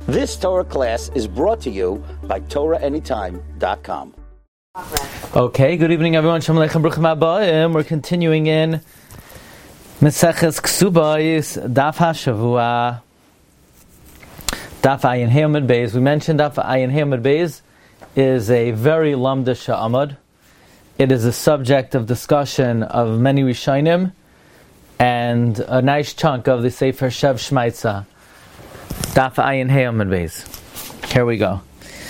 This Torah class is brought to you by TorahAnytime.com. Okay, good evening everyone. Shalom Aleichem, Bruchim Habayim. We're continuing in Meseches Ksubos, Daf HaShavua, Daf Ayin Hey Amud Beis. We mentioned Daf Ayin Hey Amud Beis is a very lamda sha'amud. It is a subject of discussion of many Rishonim and a nice chunk of the Sefer Shev Shmaitza. Daf Ayin Hey Amud Beis. Here we go.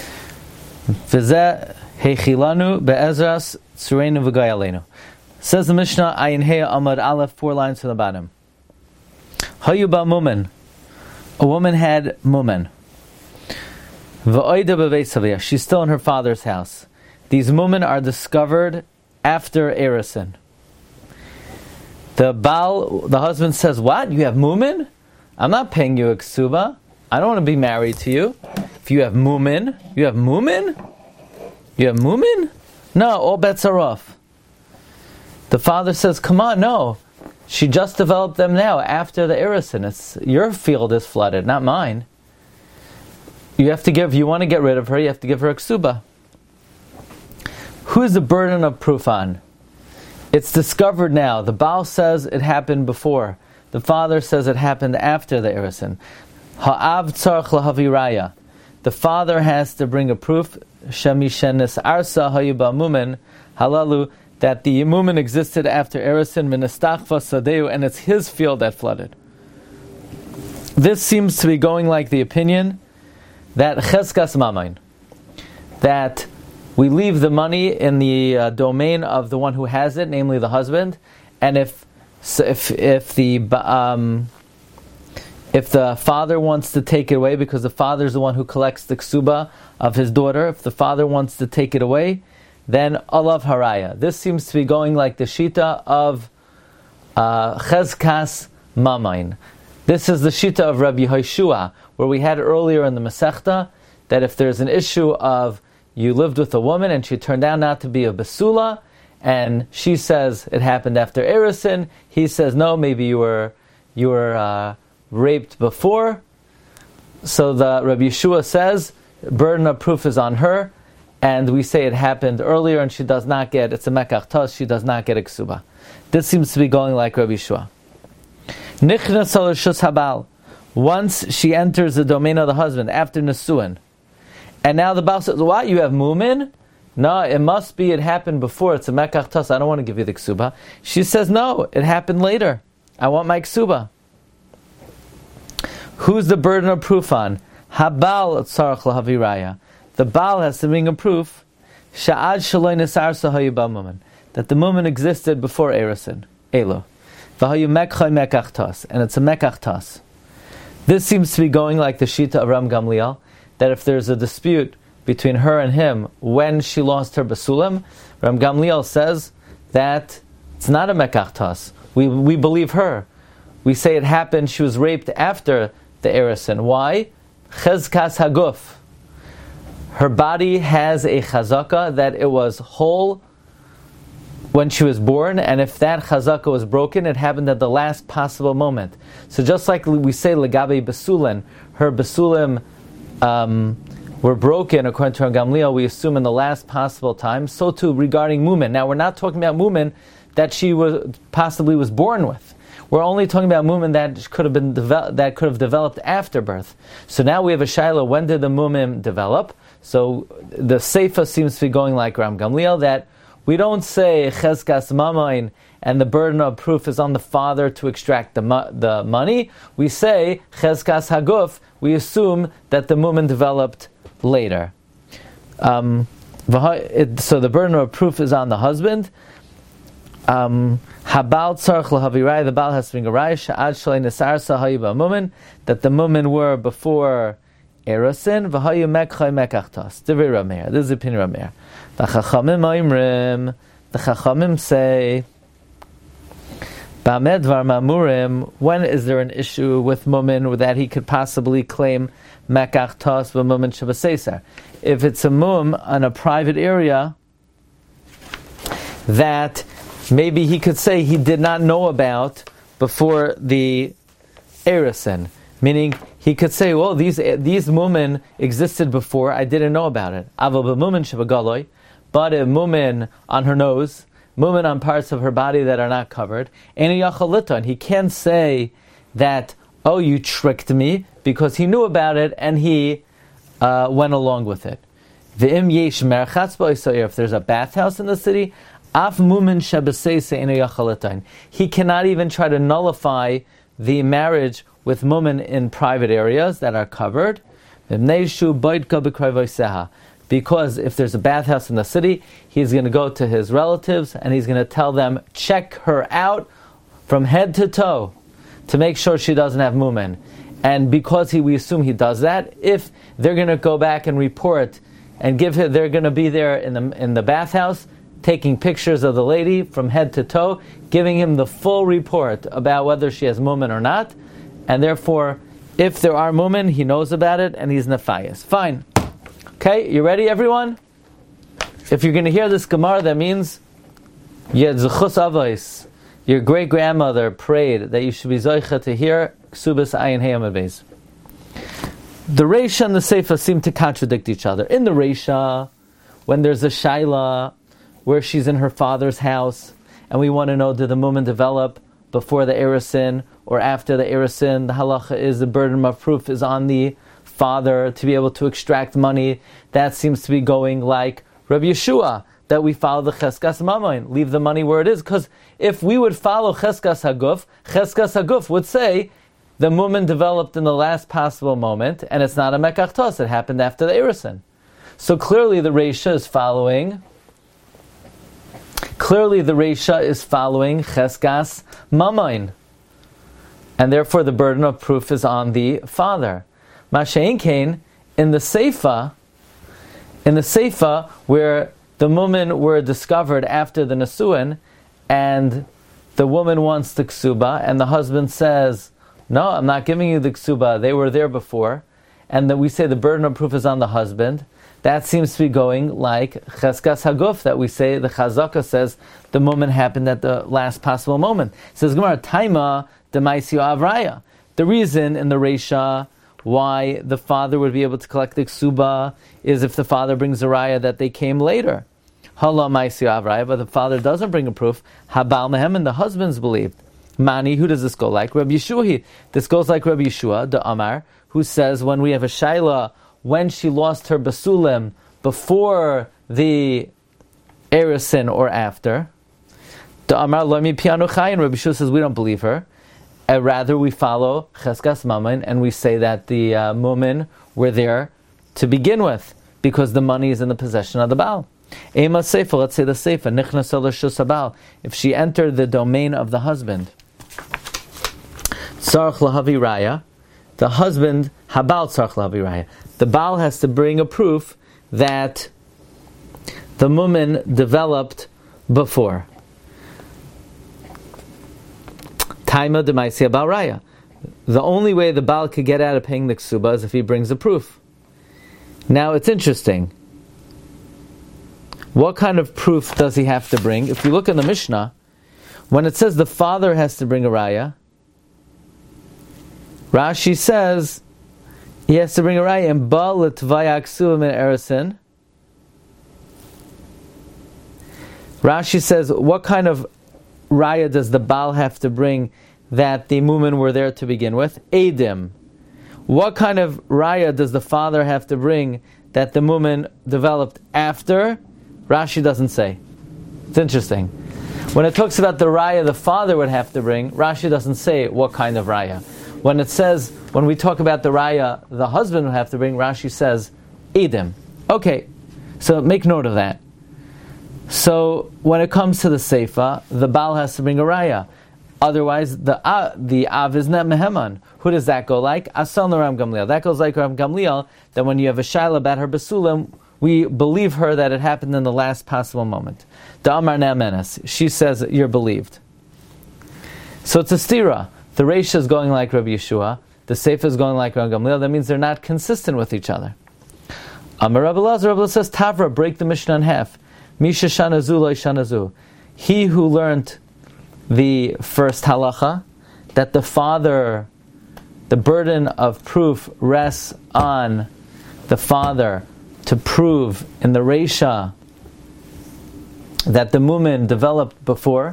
V'zeh heichilanu be'ezras tzureinu v'gayalenu. Says the Mishnah, Ayin Hey Amud Aleph, 4 lines from the bottom. Hayu ba mumen. A woman had mumen. V'oida b'veisavia. She's still in her father's house. These mumen are discovered after Erisin. The husband says, "What? You have mumen? I'm not paying you a ksuba. I don't want to be married to you. If you have mumen, you have mumen? You have mumen? No, all bets are off." The father says, "Come on, no. She just developed them now after the Erisin. It's your field is flooded, not mine. You want to get rid of her, you have to give her a ksuba." Who is the burden of proof on? It's discovered now. The Baal says it happened before. The father says it happened after the Erisin. Ha'av tzarich lahavi raya. The father has to bring a proof. Shemishenis arsa hayuba mumen halalu, that the mumen existed after Erisin minastachva sadeu, and it's his field that flooded. This seems to be going like the opinion that cheskas mamain, that we leave the money in the domain of the one who has it, namely the husband, and if the father wants to take it away, because the father is the one who collects the ksuba of his daughter, if the father wants to take it away, then alav haraya. This seems to be going like the shita of cheskas mamain. This is the shita of Rabbi Yehoshua, where we had earlier in the Masechta that if there's an issue of you lived with a woman and she turned out not to be a basula, and she says it happened after Erisin, he says no, maybe you were raped before. So the Rabbi Yeshua says burden of proof is on her, and we say it happened earlier and she does not get, it's a mekach tos, she does not get a ksuba. This seems to be going like Rabbi Yeshua. Nichnas al reshus habal. Once she enters the domain of the husband after Nesuin, and now the Baal says, "What? You have mumin? No, it must be it happened before. It's a mekach tos. I don't want to give you the ksuba." She says, "No, it happened later. I want my ksuba." Who's the burden of proof on? Habal tzarich lahavi raya. The Baal has to bring a proof sha'ad shaloi nisar sahayu ba mumin, that the mumin existed before Erisin. Elo v'hayu mekchay mekach tos, and it's a mekach tos. This seems to be going like the shita of Ram Gamliel, that if there's a dispute between her and him when she lost her basulim, Ram Gamliel says that it's not a mekach tos. We believe her. We say it happened, she was raped after the Erisin. Why? Chezkas haguf. Her body has a chazaka that it was whole when she was born, and if that chazaka was broken, it happened at the last possible moment. So just like we say legabe basulin, her basulim were broken according to Gamliel, we assume in the last possible time. So too regarding mumen. Now we're not talking about mumen that she possibly was born with. We're only talking about mumen that could have developed after birth. So now we have a shaila: when did the mumen develop? So the seifa seems to be going like Ram Gamliel, that we don't say cheskas mamain and the burden of proof is on the father to extract the money. We say cheskas haguf. We assume that the mumen developed later. So the burden of proof is on the husband. Habal tzarich lahavi raya. The Baal has to bring a raya sha'ad shalei nisar sahayu ba'mumen, that the mumen were before Erisin. V'hayu mekchay mekach tos. Divrei Rav Meir. This is the opinion of Rav Meir. The Chachamim say, when is there an issue with mumin that he could possibly claim mekach tos v'mumin shabaseiser? If it's a mum on a private area that maybe he could say he did not know about before the Erisin. Meaning, he could say, well, these mumen existed before, I didn't know about it. Aval b'mumen shebagaloi, but a mumen on her nose, mumen on parts of her body that are not covered, and he can't say that, oh, you tricked me, because he knew about it and he went along with it. V'im yesh merchatz ba'isayir, if there's a bathhouse in the city, af mumen shebeseise eno yachalitain. He cannot even try to nullify the marriage with mumen in private areas that are covered. Because if there's a bathhouse in the city, he's going to go to his relatives and he's going to tell them, check her out from head to toe to make sure she doesn't have mumen. And because we assume he does that, if they're going to go back and report and they're going to be there in the bathhouse, taking pictures of the lady from head to toe, giving him the full report about whether she has mumen or not, and therefore, if there are mumen, he knows about it, and he's nefayas. Fine. Okay, you ready, everyone? If you're going to hear this Gemara, that means your great-grandmother prayed that you should be zoicha to hear Ksubas Ayin Hey Amud Beis. The Reisha and the Seifa seem to contradict each other. In the Reisha, when there's a Shaila, where she's in her father's house, and we want to know, did the mumen develop before the Erisin or after the Erisin? The halacha is the burden of proof is on the father to be able to extract money. That seems to be going like Rabbi Yeshua, that we follow the Cheskas Mamayin, leave the money where it is. Because if we would follow Cheskas Haguf would say the mumen developed in the last possible moment, and it's not a Mekach Tos, it happened after the Erisin. So clearly the Reisha is following Cheskas Mamayin. And therefore the burden of proof is on the father. Masha'in Kain, in the Seifa, where the mumen were discovered after the Nesuin, and the woman wants the Ksuba, and the husband says, no, I'm not giving you the Ksuba, they were there before, and that we say the burden of proof is on the husband. That seems to be going like Cheskas Haguf, that we say, the Chazaka says, the moment happened at the last possible moment. It says, Gemara, Taima Demaisio Avraya. The reason in the Reisha why the father would be able to collect the Ksuba is if the father brings a raya that they came later. Hala Maisio Avraya, but the father doesn't bring a proof. Habal Mehem, and the husbands believed. Mani, who does this go like? Rabbi Yeshua. This goes like Rabbi Yeshua, the Amar, who says when we have a Shaila, when she lost her basulim before the Erisin or after, the Amar Lami Piano Chayin, Rabbi Yeshua says we don't believe her. Rather, we follow Cheskas Mammon and we say that the mumen were there to begin with because the money is in the possession of the Baal. Ema Seifa, let's say the Seifa, Nichnas Shus Baal, if she entered the domain of the husband, Tzarech Lahavi Raya, the husband, Habal Tzarech Lahavi Raya, the Baal has to bring a proof that the mumen developed before. Taima Demaisia Baal Raya. The only way the Baal could get out of paying the Ksuba is if he brings a proof. Now it's interesting. What kind of proof does he have to bring? If you look in the Mishnah, when it says the father has to bring a Raya, Rashi says he has to bring a Raya and Baal L'Tvaya Ksuba Min Erisin. Rashi says, what kind of Raya does the Baal have to bring that the mumen were there to begin with? Eidim. What kind of Raya does the father have to bring that the mumen developed after? Rashi doesn't say. It's interesting. When it talks about the Raya the father would have to bring, Rashi doesn't say what kind of Raya. When it says, when we talk about the Raya the husband would have to bring, Rashi says, Eidim. Okay, so make note of that. So when it comes to the Seifa, the Baal has to bring a Raya. Otherwise, the Av is not Meheman. Who does that go like? Asal Ram Gamliel. That goes like Ram Gamliel, that when you have a Shaila about her Basulim, we believe her that it happened in the last possible moment. The Amar Na'menes. She says you're believed. So it's a stira. The Reisha is going like Rabbi Yeshua. The Seifa is going like Ram Gamliel. That means they're not consistent with each other. Amar Rabbi Lazar says, Tavra, break the Mishnah in half. Misha shanazu lo shanazu. He who learned the first halacha, that the father the burden of proof rests on the father to prove in the Reisha that the Mumin developed before.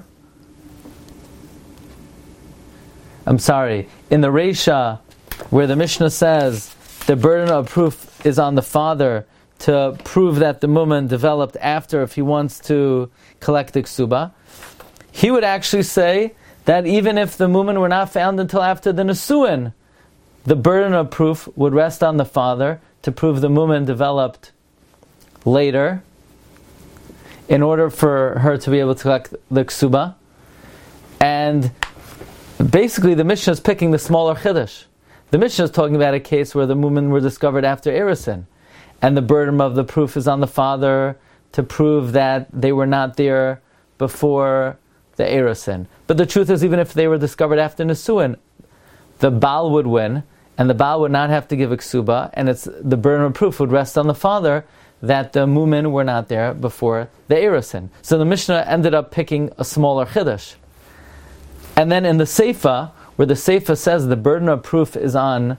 In the Reisha, where the Mishnah says the burden of proof is on the father to prove that the Mumin developed after if he wants to collect the Ksuba, he would actually say that even if the Mumin were not found until after the Nesuin, the burden of proof would rest on the father to prove the Mumin developed later in order for her to be able to collect the Ksuba. And basically the Mishnah is picking the smaller Chiddush. The Mishnah is talking about a case where the Mumin were discovered after Erisin, and the burden of the proof is on the father to prove that they were not there before the Erisin. But the truth is, even if they were discovered after Nesuin, the Baal would win, and the Baal would not have to give a Ksuba, and the burden of proof would rest on the father that the Mumin were not there before the Erisin. So the Mishnah ended up picking a smaller Chiddush. And then in the Seifa, where the Seifa says the burden of proof is on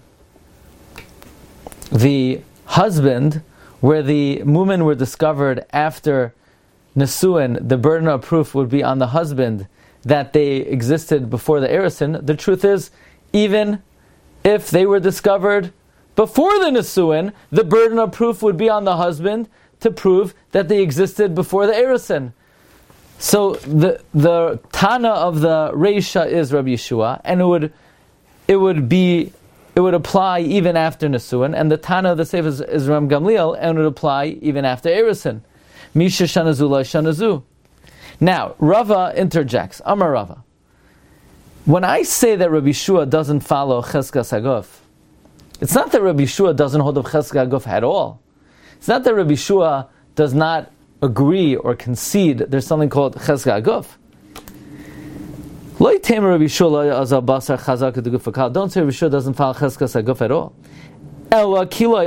the husband, where the Mumin were discovered after Nesuin, the burden of proof would be on the husband that they existed before the Erisin. The truth is, even if they were discovered before the Nesuin, the burden of proof would be on the husband to prove that they existed before the Erisin. So the Tana of the Reisha is Rabbi Yeshua, and it would apply even after Nesuin, and the Tana of the Seif is Ram Gamliel, and it would apply even after Erisin. Misha Shanazu La Shanazu. Now, Rava interjects. Amar Rava. When I say that Rabbi Yeshua doesn't follow Cheskas Haguf, it's not that Rabbi Yeshua doesn't hold of Cheskas Haguf at all. It's not that Rabbi Yeshua does not agree or concede there's something called Cheskas Haguf. Don't say Rabbi Yeshua doesn't follow Cheskas Haguf at all. You know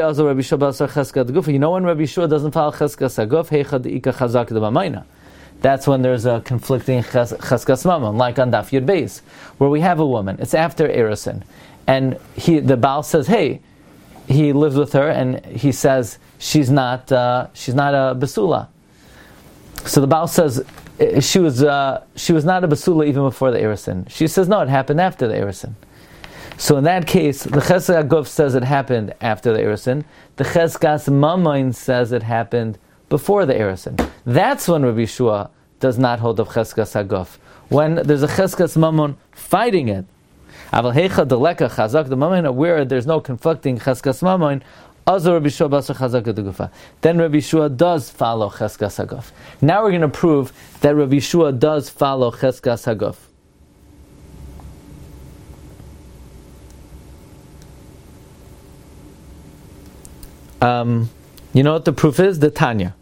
when Rabbi Yeshua doesn't follow Cheskas Haguf, that's when there's a conflicting Cheskas Mamon, like on Daf Yud Beis, where we have a woman. It's after Erisin, and the Baal says, "Hey," he lives with her, and he says she's not a Basula. So the Baal says she was not a Basula even before the Erisin. She says no, it happened after the Erisin. So in that case, the Cheskas Haguf says it happened after the Erisin. The Cheskas Mamon says it happened before the Erisin. That's when Rabbi Yeshua does not hold of Cheskas Haguf. When there's a Cheskas Mamon fighting it. Aval Heicha Deleka Chazak the Mamon, where there's no conflicting Cheskas Mamon, Azor Rabbi Yeshua Basar Chazak Degufa. Then Rabbi Yeshua does follow Cheskas Haguf. Now we're going to prove that Rabbi Yeshua does follow Cheskas Haguf. You know what the proof is? The Tanya.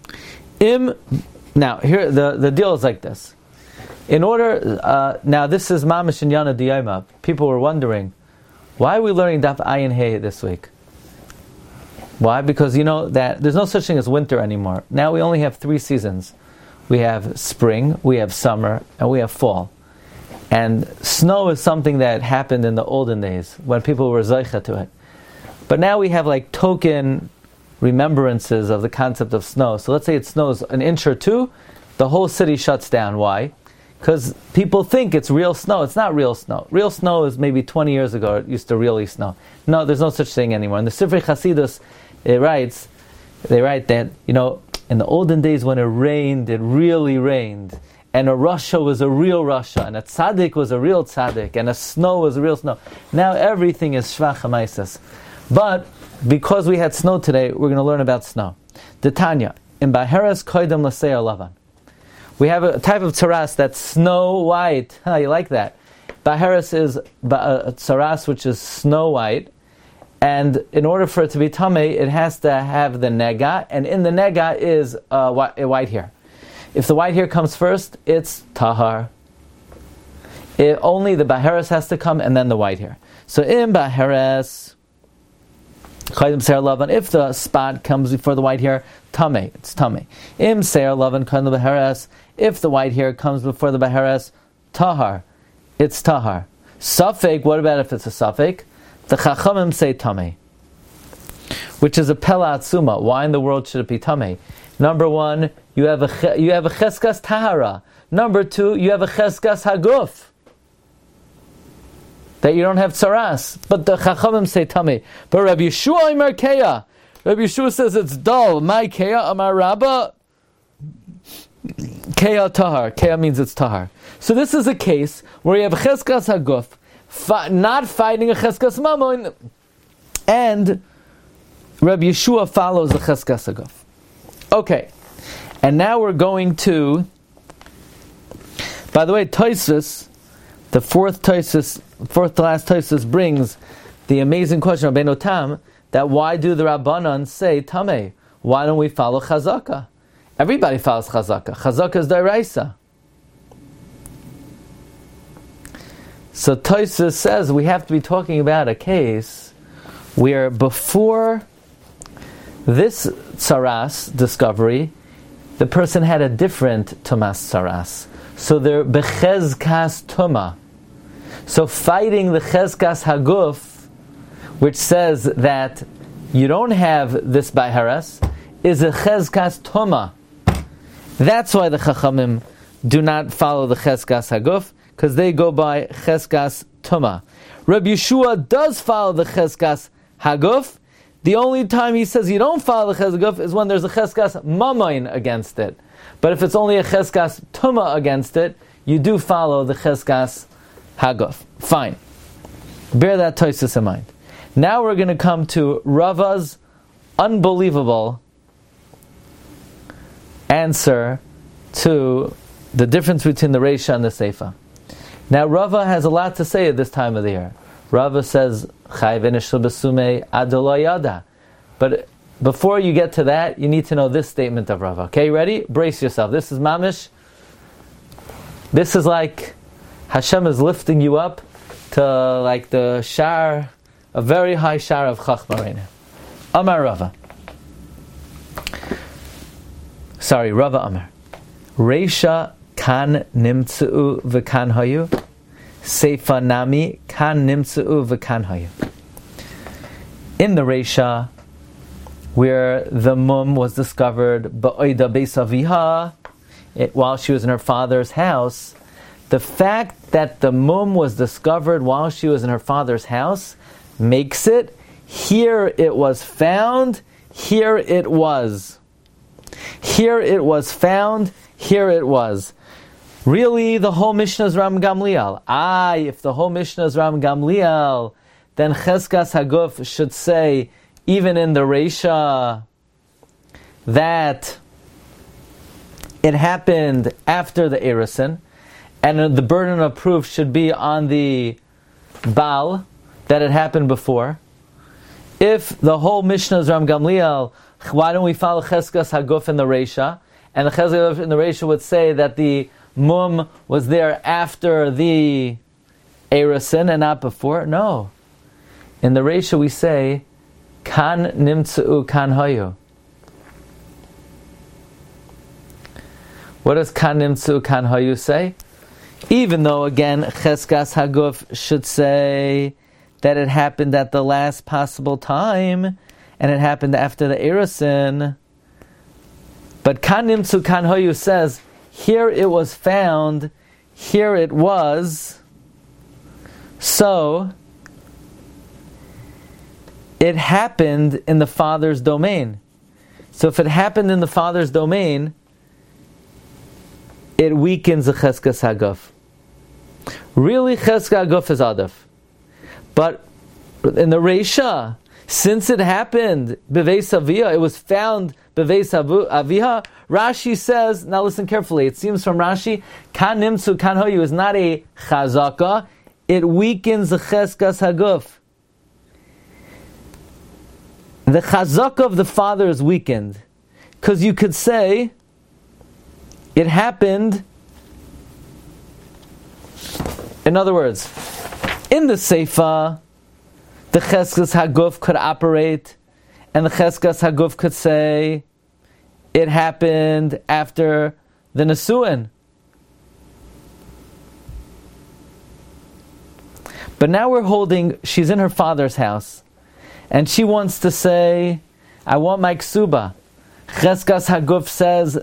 Now here the deal is like this. In order, now this is Mamish and Yana Diyayma. People were wondering, why are we learning Daf Ayin Hey this week? Why? Because you know that there's no such thing as winter anymore. Now we only have 3 seasons. We have spring, we have summer, and we have fall. And snow is something that happened in the olden days when people were zeicha to it. But now we have like token remembrances of the concept of snow. So let's say it snows an inch or 2, the whole city shuts down. Why? Because people think it's real snow. It's not real snow. Real snow is maybe 20 years ago it used to really snow. No, there's no such thing anymore. In the Sifrei Chasidus, they write that, you know, in the olden days when it rained, it really rained. And a Rasha was a real Rasha, and a Tzaddik was a real Tzaddik, and a snow was a real snow. Now everything is Shvach HaMaisas. But because we had snow today, we're going to learn about snow. The Tanya, in Baheres Koidem Laseir Lavan. We have a type of tzaras that's snow white. You like that? Baheres is a tzaras which is snow white, and in order for it to be tamei, it has to have the nega, and in the nega is a white hair. If the white hair comes first, it's tahar. Only the Baheres has to come, and then the white hair. So in Baheres, if the spot comes before the white hair, tamei, it's tamei. Im seir lavan kan Baheres, if the white hair comes before the Baheres, tahar, it's tahar. Safek, what about if it's a safek? the Chachamim say Tameh, which is a Pela Atzuma. Why in the world should it be Tameh? Number one, you have a Cheskas Tahara. Number two, you have a Cheskas Haguf, that you don't have Tsaras. But the Chachamim say Tameh. But Rabbi Yeshua Amar Keya. Rabbi Yeshua says it's dull. My Keya Amar Rabba. Keya Tahar. Keya means it's Tahar. So this is a case where you have a Cheskas Haguf, not fighting a Cheskas Mamon, and Rabbi Yeshua follows the Cheskas Haguf. Okay, and now we're going to, by the way, Tosfos, the fourth to last Tosfos brings the amazing question of Rabbeinu Tam, that why do the Rabbanan say Tameh? Why don't we follow Chazaka? Everybody follows Chazaka. Chazaka is D'oraisa. So Tosfos says we have to be talking about a case where before this Tsaras discovery, the person had a different Tumas Tsaras. So they're Bechezkas Tuma. So fighting the Chezkas Haguf, which says that you don't have this Baiharas, is a Chezkas Tuma. That's why the Chachamim do not follow the Chezkas Haguf, because they go by Chezkas Tuma. Rabbi Yeshua does follow the Chezkas Haguf. The only time he says you don't follow the Chezkas Haguf is when there's a Chezkas Mamain against it. But if it's only a Chezkas Tuma against it, you do follow the Chezkas Haguf. Fine. Bear that Tosfos in mind. Now we're going to come to Rava's unbelievable answer to the difference between the Reisha and the Seifa. Now Rava has a lot to say at this time of the year. Rava says, but before you get to that, you need to know this statement of Rava. Okay, ready? Brace yourself. This is mamish. This is like Hashem is lifting you up to like the shar, a very high shar of Chachma right now. Amar Rava. Sorry, Rava Amar. Reisha kan nimtzu v'kan hayu. Seifa nami kan nimtzu v'kan hayu. In the Reisha, where the mum was discovered ba'oida beis aviha, while she was in her father's house, the fact that the mum was discovered while she was in her father's house makes it, here it was found, here it was. Here it was found, here it was. Really, the whole Mishnah is Ram Gamliel. If the whole Mishnah is Ram Gamliel, then Chezkas Haguf should say, even in the Reisha, that it happened after the Erusin, and the burden of proof should be on the Baal, that it happened before. If the whole Mishnah is Ram Gamliel, why don't we follow Chezkas Haguf in the Reisha? And the Chezkas Haguf in the Reisha would say that the mum was there after the Erusin and not before. No. In the Reisha we say, Kan nimtzu kan hayu. What does kan nimtzu kan hayu say? Even though, again, Chezkas Haguf should say that it happened at the last possible time, and it happened after the Erusin. But kan nimtzu kan hayu says, here it was found, here it was, so it happened in the father's domain. So if it happened in the father's domain, it weakens the Chezkas Haguf. Really, Chezkas Haguf is Adaf. But in the Reisha, since it happened, Beveis Aviyah, it was found Beveis Aviyah, Rashi says, now listen carefully, it seems from Rashi, Kan Nimtzu Kan Hoyu is not a Chazaka, it weakens the Chezkas Haguf. The Chazaka of the father is weakened. Because you could say, it happened, in other words, in the Seifa, the Chezkas Haguf could operate, and the Chezkas Haguf could say, it happened after the Nesuin. But now we're holding, she's in her father's house, and she wants to say, I want my ksuba. Cheskas Haguf says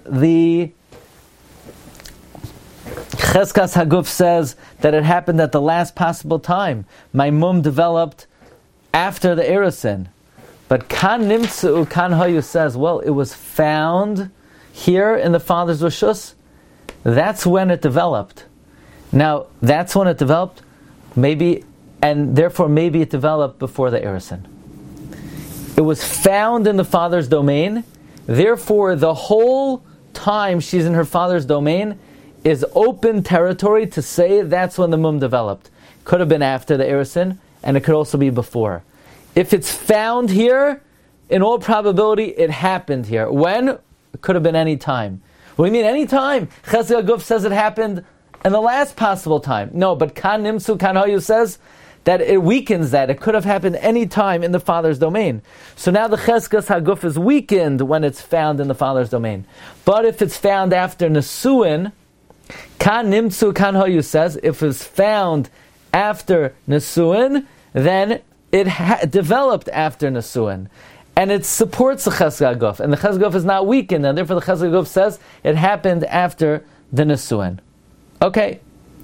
that it happened at the last possible time. My mum developed after the Erusin. But Kan Nimtzu, Kan Hayu says, well, it was found here in the father's Rishus. That's when it developed. Now, that's when it developed, maybe, and therefore maybe it developed before the Erusin. It was found in the father's domain, therefore the whole time she's in her father's domain is open territory to say that's when the mum developed. Could have been after the Erusin, and it could also be before. If it's found here, in all probability it happened here. When? It could have been any time. What do you mean any time? Chesed Haguf says it happened in the last possible time. No, but Kan Nimtzu Kan Hayu says that it weakens that. It could have happened any time in the father's domain. So now the Cheskas Haguf is weakened when it's found in the father's domain. But if it's found after Nesuin, Kan Nimtzu Kan Hayu says, if it's found after Nesuin, then it developed after Nesuin. And it supports the Chesed Haguf. And the Chesed Haguf is not weakened, and therefore the Chesed Haguf says it happened after the Nesuin. Okay.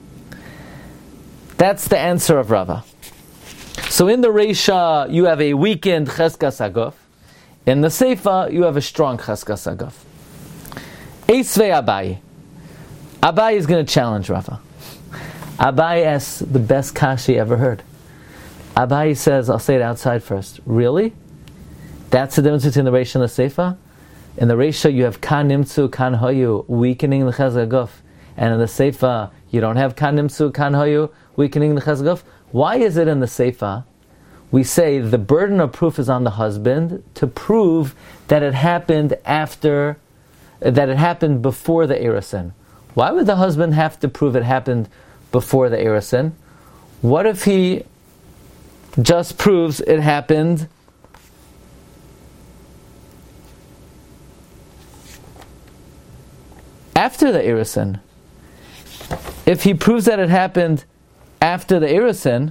That's the answer of Rava. So in the Reisha, you have a weakened Cheskas Haguf. In the Seifa, you have a strong Cheskas Haguf. Eisvei Abaye. Abaye is going to challenge Rava. Abaye asks the best kashi he ever heard. Abaye says, I'll say it outside first. Really? That's the difference between the Reisha and the Seifa? In the Reisha, you have Kan Nimtzu Kan Hayu, weakening the Chesed Haguf. And in the Seifa, you don't have Kan Nimtzu Kan Hayu, weakening the Chesed Haguf. Why is it in the Seifa we say the burden of proof is on the husband to prove that it happened before the Erusin? Why would the husband have to prove it happened before the Erusin? What if he just proves it happened after the Erusin? If he proves that it happened after the Erusin,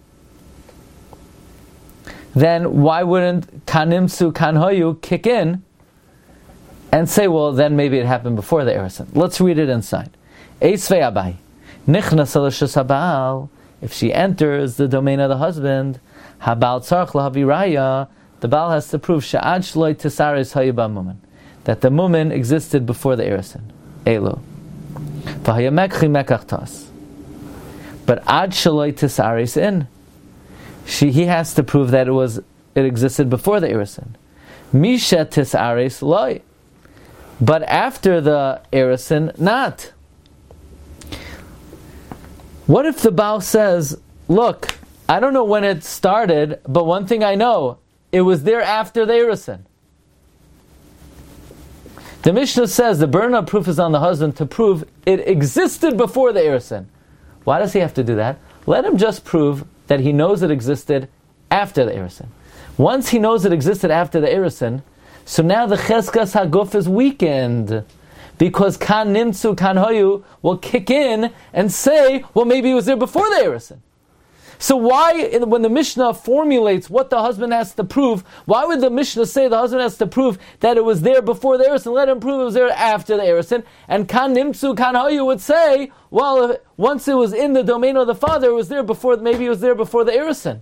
then why wouldn't Kan Nimtzu Kan Hayu kick in and say, well, then maybe it happened before the Erusin? Let's read it inside. Eisvei Abaye. Nichnas Elishus Habal. If she enters the domain of the husband, Habal Tzarch Lahavi Raya, the Baal has to prove Sha'ad Shloi Tisaris Hayu B'Mumin, that the Mumin existed before the Erusin. Elo. V'hayamekchi mekach tas. But Ad Shloi Tisaris in. He has to prove that it existed before the Erusin. Misha Tisaris Loi. But after the Erusin, not. What if the Baal says, look, I don't know when it started, but one thing I know, it was there after the Erusin. The Mishnah says the burden of proof is on the husband to prove it existed before the Erusin. Why does he have to do that? Let him just prove that he knows it existed after the Erusin. Once he knows it existed after the Erusin, so now the Cheskas Haguf is weakened, because Kan Nimtzu Kan Hayu will kick in and say, well, maybe it was there before the Erusin. So why, when the Mishnah formulates what the husband has to prove, why would the Mishnah say the husband has to prove that it was there before the Erusin? Let him prove it was there after the Erusin. And Kan Nimtzu Kan Hayu would say, well, once it was in the domain of the father, it was there before, maybe it was there before the Erusin.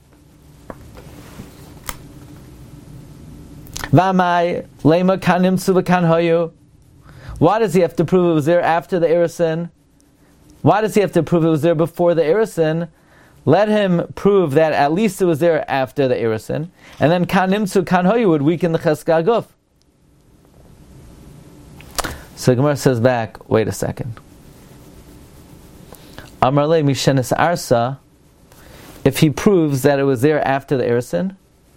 V'amai, lema Kan Nimtzu Kan Hayu. Why does he have to prove it was there after the Erusin? Why does he have to prove it was there before the Erusin? Let him prove that at least it was there after the Erusin, and then Kan Nimtzu Kan Hayu would weaken the Cheskas Haguf. So Gemara says back, wait a second. Amar le Mishenis Arsa, if he proves that it was there after the Erusin,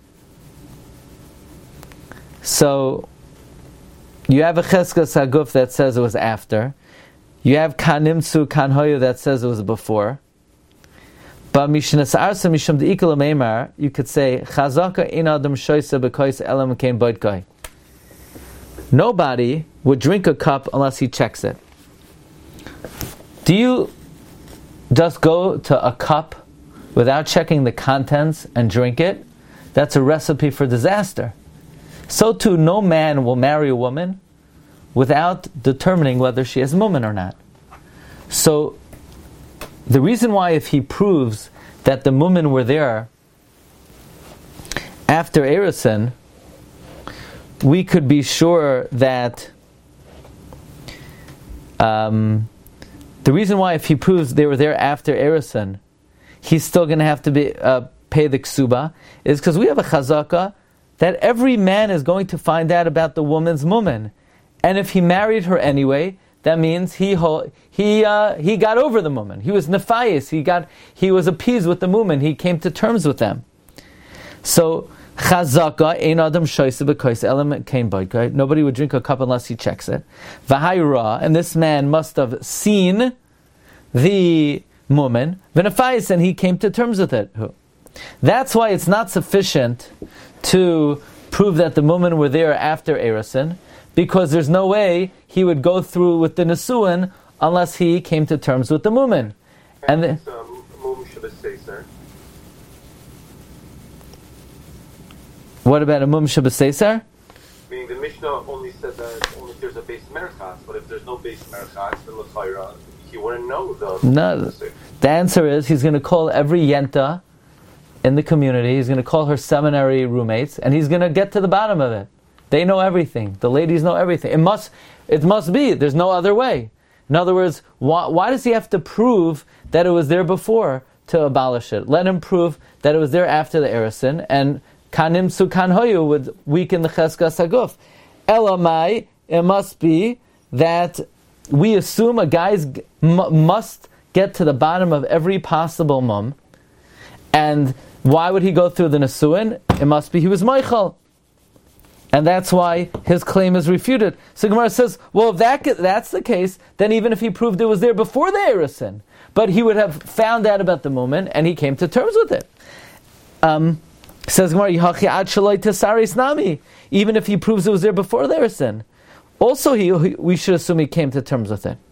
so you have a Cheskas Haguf that says it was after, you have Kan Nimtzu Kan Hayu that says it was before. But Mishenis Arsa Mishum De'ikal Meimar, you could say Chazaka in Adam Shoysa B'Kois Elam Kein Boitkai. Nobody would drink a cup unless he checks it. Do you just go to a cup without checking the contents and drink it, that's a recipe for disaster. So too, no man will marry a woman without determining whether she has mumen or not. So, the reason why, if he proves that the mumen were there after Erusin, we could be sure that the reason why, if he proves they were there after Erusin, he's still going to have to pay the ksuba, is because we have a chazaka that every man is going to find out about the woman's mumen. And if he married her anyway, that means he got over the mumen. He was nefayis. He was appeased with the mumen. He came to terms with them. So chazaka ein adam shoyse b'kois element kain boydkai. Nobody would drink a cup unless he checks it. V'hayra, and this man must have seen the mumen. V'nefayis, and he came to terms with it. That's why it's not sufficient to prove that the mumen were there after Erusin, because there's no way he would go through with the Nesuin unless he came to terms with the mumen. And mum shabbaseser. What about a mum shabbaseser? Meaning the Mishnah only said that only if there's a base merchas, but if there's no base merchas, then l'chayra, he wouldn't know No. The answer is he's going to call every yenta in the community, he's going to call her seminary roommates, and he's going to get to the bottom of it. They know everything. The ladies know everything. It must be. There's no other way. In other words, why does he have to prove that it was there before to abolish it? Let him prove that it was there after the Erusin, and kanim sukan hoyu would weaken the cheskas haguf. Elamai, it must be that we assume a guy must get to the bottom of every possible mum, and why would he go through the Nesuin? It must be he was Meichel. And that's why his claim is refuted. So Gemara says, well, if that's the case, then even if he proved it was there before the Erusin, but he would have found out about the moment, and he came to terms with it. Says Gemara, Yihachi ad shaloi tesaris nami. Even if he proves it was there before the Erusin, also we should assume he came to terms with it.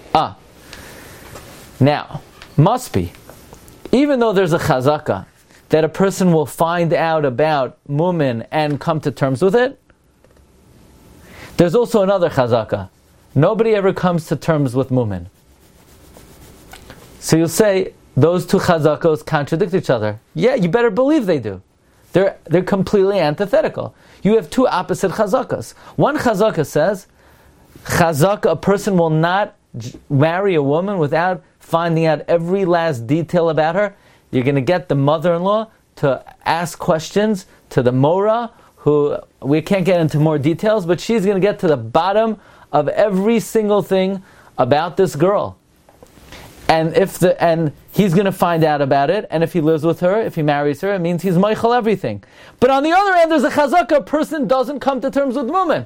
Now, must be, even though there's a chazaka that a person will find out about mumin and come to terms with it, there's also another chazaka. Nobody ever comes to terms with mumin. So you'll say, those two chazakos contradict each other. Yeah, you better believe they do. They're completely antithetical. You have two opposite chazakas. One chazaka says, a person will not marry a woman without finding out every last detail about her. You're going to get the mother-in-law to ask questions to the Mora, who we can't get into more details, but she's going to get to the bottom of every single thing about this girl. And he's going to find out about it, and if he lives with her, if he marries her, it means he's meichel everything. But on the other hand, there's a chazaka, a person doesn't come to terms with mumen.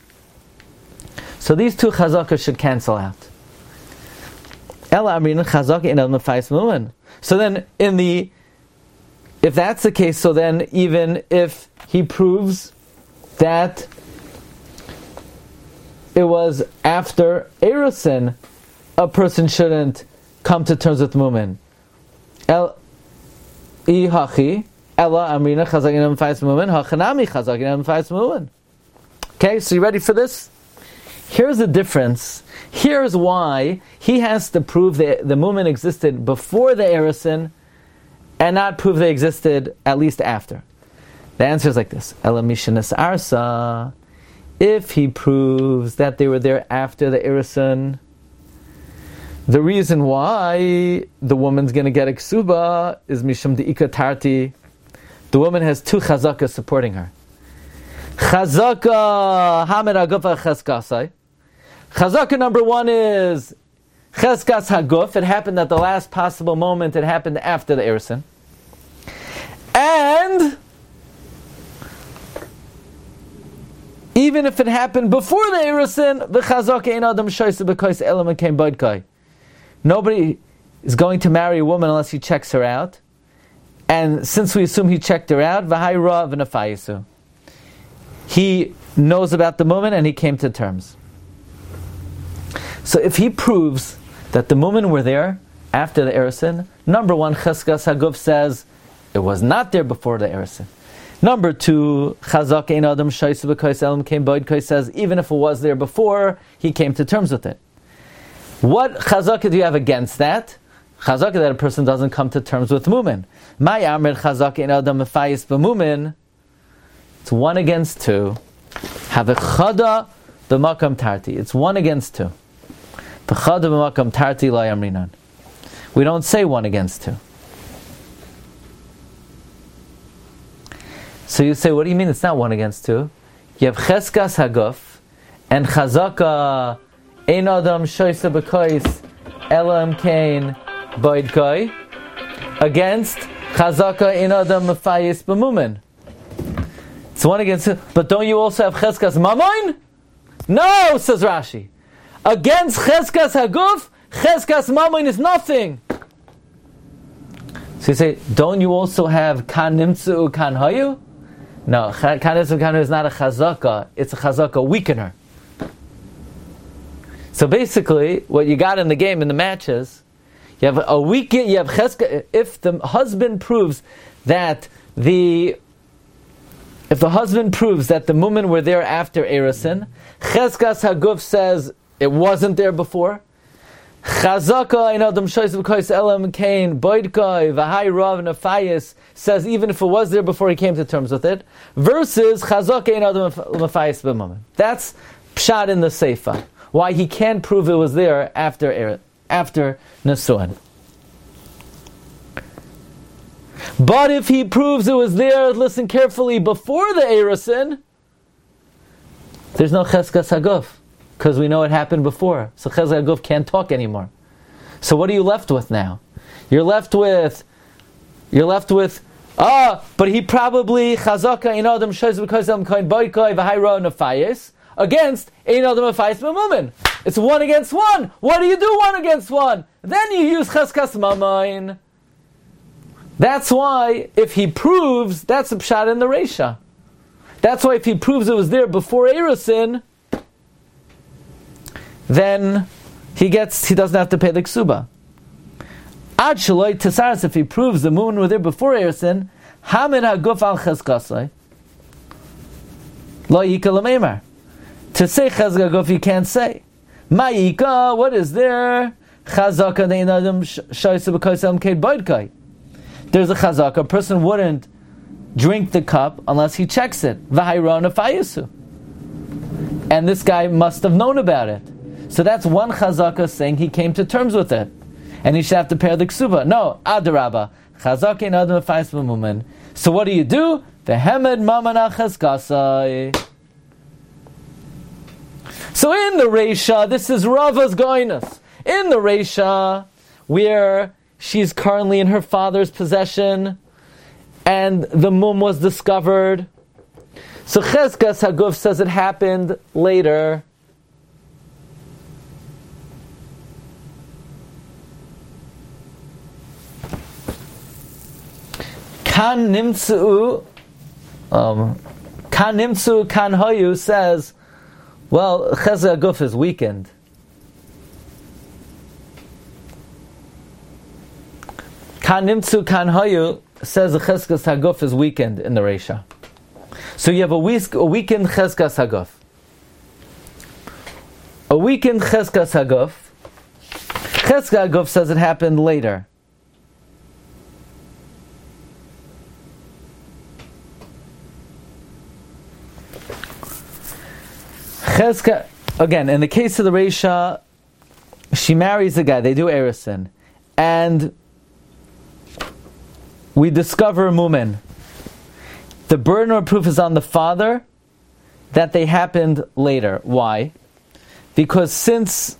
So these two chazakas should cancel out. So then, if that's the case, so then even if he proves that it was after Erusin, a person shouldn't come to terms with mumen. Okay, so you ready for this? Here's the difference. Here's why he has to prove that the mumen existed before the Erusin and not prove they existed at least after. The answer is like this. Arsa. If he proves that they were there after the Erusin, the reason why the woman's going to get a ksuba is mishum de'ika tarti. The woman has two chazakas supporting her. Chazaka hamed agufa cheskasai. Chazaka number one is cheskas haguf. It happened at the last possible moment. It happened after the Erusin. And even if it happened before the Erusin, the chazaka ein adam shoyse b'kois elam came bodkai. Nobody is going to marry a woman unless he checks her out. And since we assume he checked her out, v'hayra v'nefayisu. He knows about the woman and he came to terms. So if he proves that the women were there after the Erusin. Number one, Cheskas Haguf says it was not there before the Erusin. Number two, Chazak Ein Adam Shoyse B'Kois Elam Came Boyd Kois says even if it was there before, he came to terms with it. What Chazaka do you have against that? Chazaka that a person doesn't come to terms with Mumin. My Amr Chazak Ein Adam Mefayis B'Mumin. It's 1 against 2. Have a Chada B'Makam Tarti. It's 1 against 2. B'Chada B'Makam Tarti La Yamrinan. We don't say 1 against 2. So you say, what do you mean it's not 1 against 2? You have Cheskas Haguf and Chazaka Ein Adam Shoyse B'Kois Elam Kain Boyd Koi against Chazaka Ein Adam Mefayis B'Mumin. It's 1 against 2. But don't you also have Cheskas Mamoin? No, says Rashi. Against Cheskas Haguf, Cheskas Mamoin is nothing. So you say, don't you also have Kan Nimtzu Kan Hayu? No, Kan Nimtzu Kan Hayu is not a Chazaka, it's a Chazaka weakener. So basically, what you got in the game, in the matches, you have a weaken, you have Cheska. If the husband proves that the Mumin were there after Erusin, Cheskas Haguf says it wasn't there before. Chazaka Ein Adam Shoyse B'Kois Elam Kain Boydkai V'Hai Rav Nefayis says even if it was there before he came to terms with it. Versus Chazaka Ein Adam Mefayis B'Mumin. That's pshat in the Seifa. Why he can't prove it was there after Nesuin. But if he proves it was there, listen carefully, before the Erusin, there's no Cheskas Haguf, because we know it happened before. So Cheskas Haguf can't talk anymore. So what are you left with now? You're left with, but he probably Chazaka Ein Adam Shoyse B'Kois Elam Kain Boydkai V'Hai Rav Nefayis against Ein Adam Mefayis B'Mumin. It's 1 against 1. What do you do 1 against 1? Then you use Cheskas Mamain. That's why if he proves, that's a pshat in the Reisha. That's why if he proves it was there before Erusin, then he doesn't have to pay the ksuba. Ad shaloi tesaras, if he proves the moon were there before Erusin, hamin haguf al cheskasai lo yika l'meimar. To say cheskas haguf you can't say. Ma'ika, what is there? Chazaka Ein Adam Shoyse B'Kois Elam Kain Boydkai. There's a chazaka. A person wouldn't drink the cup unless he checks it. V'Hai Rav Nefayis. And this guy must have known about it. So that's one chazaka saying he came to terms with it. And he should have to pay the ksuba. No, adarabba. Chazaka Ein Adam Mefayis B'Mumin. So what do? The hemed mamana cheskasai. So in the Reisha, this is Rava's goinus. In the Reisha, where she's currently in her father's possession, and the mum was discovered. So Cheskas Haguf says it happened later. Kan Nimtzu Kan Hayu says, well, Cheskas Haguf is weakened. Kan Nimtzu Kan Hayu says the Cheskas Haguf is weakened in the Reisha. So you have a weakened Cheskas Haguf. A weakened Cheskas Haguf. Cheskas Haguf says it happened later. Cheskas, again, in the case of the Reisha, she marries a guy, they do Erusin, and we discover Mumin. The burden of proof is on the father that they happened later. Why? Because since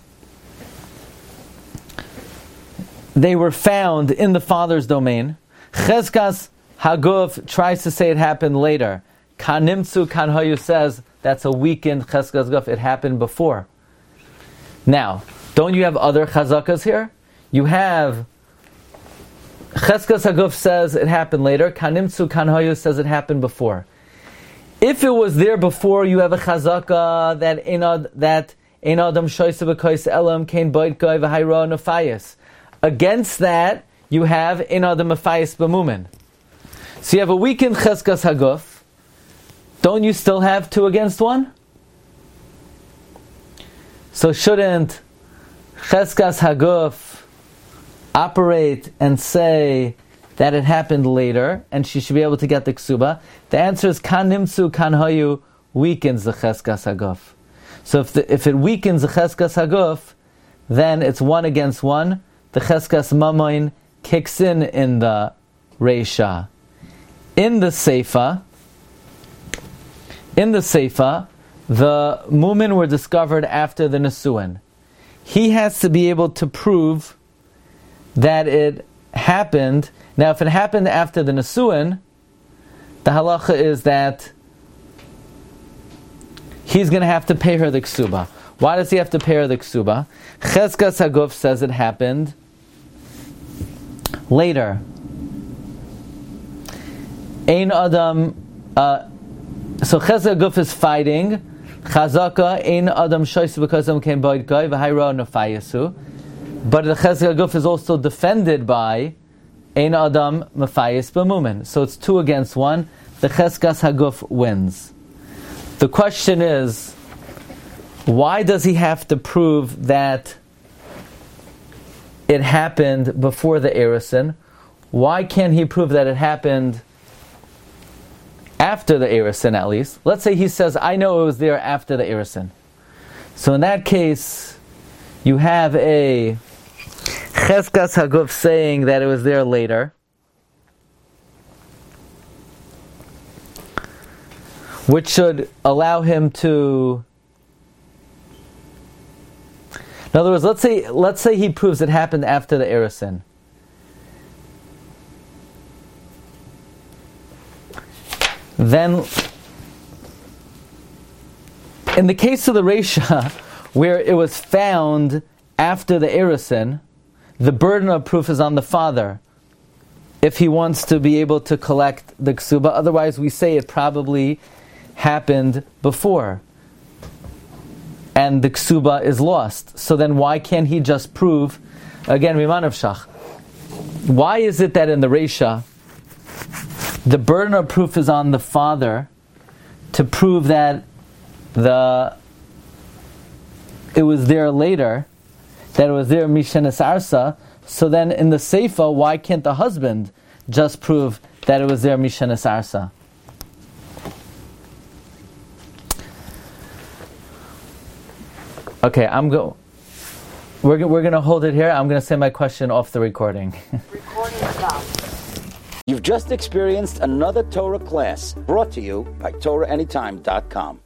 they were found in the father's domain, Cheskas Haguf tries to say it happened later. Kan Nimtzu Kan Hayu says that's a weakened Cheskas Haguf. It happened before. Now, don't you have other chazakas here? You have Cheskas Haguf says it happened later. Kan Nimtzu Kan Hayu says it happened before. If it was there before, you have a chazaka that Ein Adam Shoyse B'Kois Elam Kain Boydkai V'Hai Rav Nefayis against that, you have Ein Adam Mefayis B'Mumin. So you have a weakened Cheskas Haguf. Don't you still have 2 against 1? So shouldn't Cheskas Haguf operate and say that it happened later, and she should be able to get the ksuba? The answer is Kan Nimtzu Kan Hayu weakens the Cheskas Haguf. So if it weakens the Cheskas Haguf, then it's 1 against 1. The Cheskas Mamoin kicks in the Reisha. In the Seifa, the Mumin were discovered after the Nesuin. He has to be able to prove that it happened. Now, if it happened after the Nesuin, the halacha is that he's going to have to pay her the ksuba. Why does he have to pay her the ksuba? Cheskas Haguf says it happened later. Ein Adam, so Cheskas Haguf is fighting. Chazaka, Ein Adam Shoysu because came by Goy, V'hayra Nefayasu. But the Cheskas Haguf is also defended by Ein Adam Mefayis B'Mumin. So it's 2 against 1. The Cheskas Haguf wins. The question is, why does he have to prove that it happened before the Erusin? Why can't he prove that it happened after the Erusin at least? Let's say he says, I know it was there after the Erusin. So in that case, you have a Cheskas Haguf saying that it was there later, which should allow him to... In other words, let's say he proves it happened after the Erusin. Then, in the case of the Reisha, where it was found after the Erusin, the burden of proof is on the father if he wants to be able to collect the ksuba. Otherwise, we say it probably happened before, and the ksuba is lost. So then why can't he just prove, again, Miman of Shach, why is it that in the Reisha, the burden of proof is on the father to prove that it was there later, that it was there Mishenes Arsa? So then in the Seifa, why can't the husband just prove that it was there Mishenes Arsa? Okay, we're going to hold it here. I'm going to say my question off the recording. Recording stopped. You've just experienced another Torah class brought to you by TorahAnytime.com.